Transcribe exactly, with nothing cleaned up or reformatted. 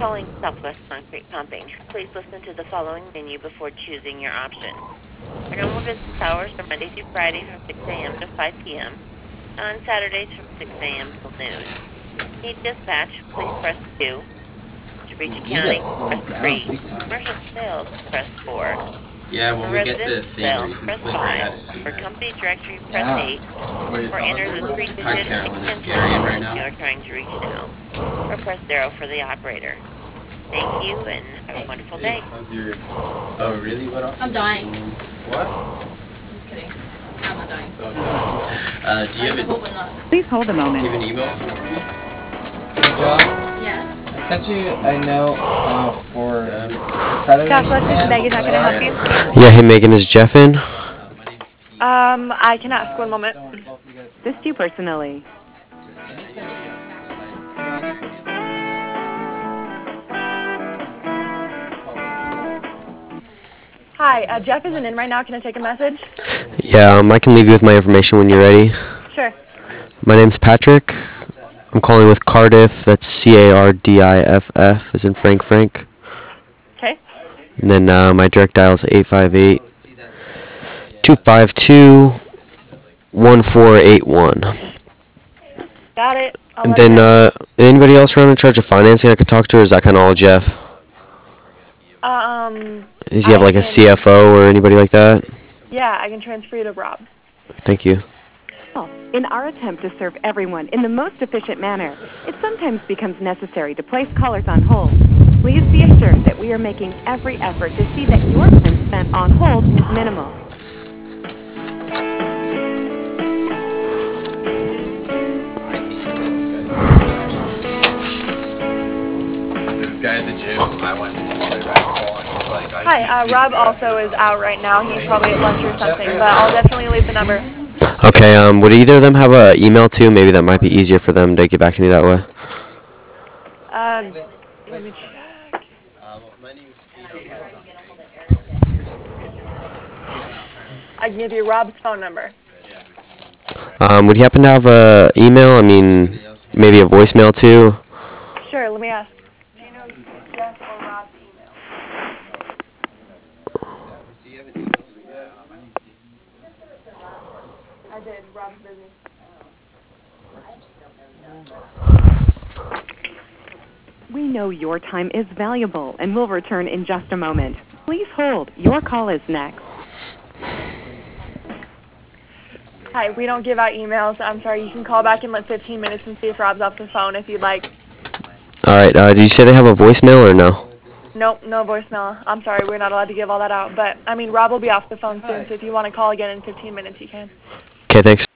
calling Southwest Concrete Pumping. Please listen to the following menu before choosing your option. Our normal business hours are Monday through Friday from six a m to five p m On Saturdays from six a m till noon. Need dispatch, please press two. To reach You accounting, got slowed press down three. big time. Commercial sales, press four. Yeah, when For we get to the residential thing where sales, you can press click right five. at it, do For that. company directory, press Yeah. eight. Wait, Or enter the Hi three-digit Carolyn, it's extension Gary in right you now. are trying to reach now. Or press zero for the operator. Thank you and have a wonderful day. How's your... Oh, really? What else? I'm dying. What? Just kidding. I'm not dying. Oh, no. Uh, do you have, I a, hope I'm not. Please hold a moment. do you have an email for me? John, Yes. I sent you a note uh, for um, credit. Southwest, this is Megan. How can I help you? Yeah, hey Megan, is Jeff in? Um, I can ask. One moment. Assist you personally. Hi, uh, Jeff isn't in right now. Can I take a message? Yeah, um, I can leave you with my information when you're ready. Sure. My name's Patrick. I'm calling with Cardiff. That's C A R D I F F, as in Frank Frank. Okay. And then uh, my direct dial is eight five eight, two five two, one four eight one. Got it. I'll And let you then, know. uh, anybody else around in charge of financing I could talk to, or is that kind of all Jeff? Um. Does he have I like a can- C F O or anybody like that? Yeah, I can transfer you to Rob. Thank you. In our attempt to serve everyone in the most efficient manner, it sometimes becomes necessary to place callers on hold. Please be assured that we are making every effort to see that your time spent on hold is minimal. This guy at the gym, I went to play basketball and he's like, I Hi, can't uh, see Rob this guy. also is out right now. He's probably at lunch or something, but I'll definitely leave the number. Okay, um, would either of them have a email too? Maybe that might be easier for them to get back to me that way. Um, let me check. I can give you Rob's phone number. Um, would you happen to have a email? I mean, maybe a voicemail too? Sure, let me ask. Do you know Jeff or Rob's email? I did. Rob's busy. We know your time is valuable and will return in just a moment. Please hold. Your call is next. Hi, we don't give out emails. I'm sorry. You can call back in like fifteen minutes and see if Rob's off the phone if you'd like. All right. Uh, did you say they have a voicemail or no? Nope, no voicemail. I'm sorry. We're not allowed to give all that out. But, I mean, Rob will be off the phone soon, so if you want to call again in fifteen minutes, you can. Okay, thanks.